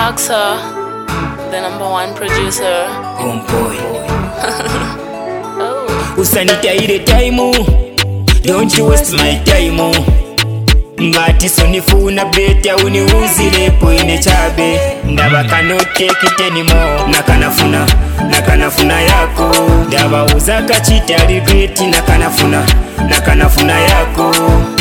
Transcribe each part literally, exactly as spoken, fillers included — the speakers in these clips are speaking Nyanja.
Axa, the number one producer. Homeboy. Oh. Usanitaire time, don't you waste my time. Ngati sonifuna beta uniuzilepo ine chabe. Ndaba cannot take it anymore. Nakanafuna, nakanafuna yako. Ndaba uzaka chita regret nakanafuna, nakanafuna yako.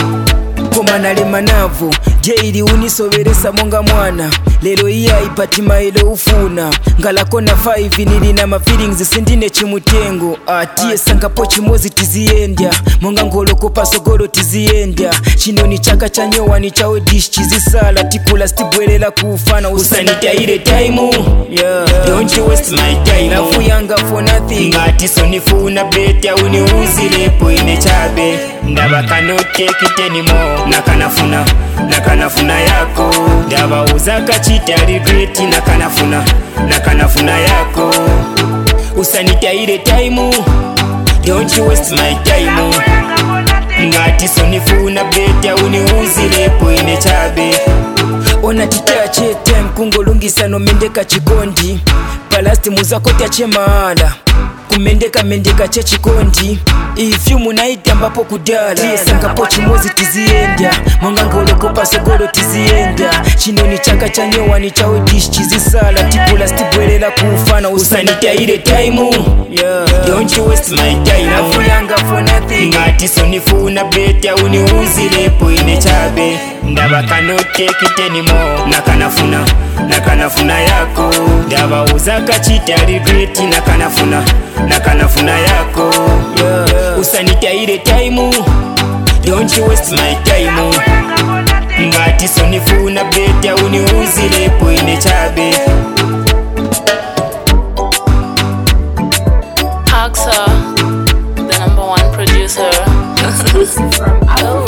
Koma nalema navu jeiri unisoberesa monga mwana lero iya ipati mailo ufuna ngalako na five nilina ma feelings sindine chimutengo atie sangapo chimozi tiziendya monga ngoloko pasogolo tiziendya chino ni chaka chanyowa ni chawe dish chizisala tikula stibwelela kufana usanitaire time yeah. Don't you waste my time nafu yanga for nothing ngati sonifuna beta uniuzilepo ine chabe ndaba cannot take it anymore nakanafuna nakanafuna yako ndaba uzaka chita regret nakanafuna nakanafuna yako usanitaire time don't you waste my time ngati sonifuna beta uniuzilepo ine chabe ona titache time kungolungisa no mendeka chikondi palasti muzako tache maala kumendeka mendeka che chikondi ifyu munaita ambapo kudala tiyesangapo chimozi tiziendya monga ngoloko pasogolo tiziendya chino ni chaka chanyowa ni chawe dish chizisala tikula stibwelela kufana usanitaire time yeah. Don't you waste my time nafu yanga for nothing ngati sonifuna beta uniuzilepo ine chabe ndaba cannot take it anymore nakanafuna nakanafuna yako ndaba uzaka chita regret nakanafuna nakanafuna yako yeah. Usanitaire time don't you waste my time ngati sonifuna beta uniuzilepo ine chabe Axa, the number one producer. Exclusive from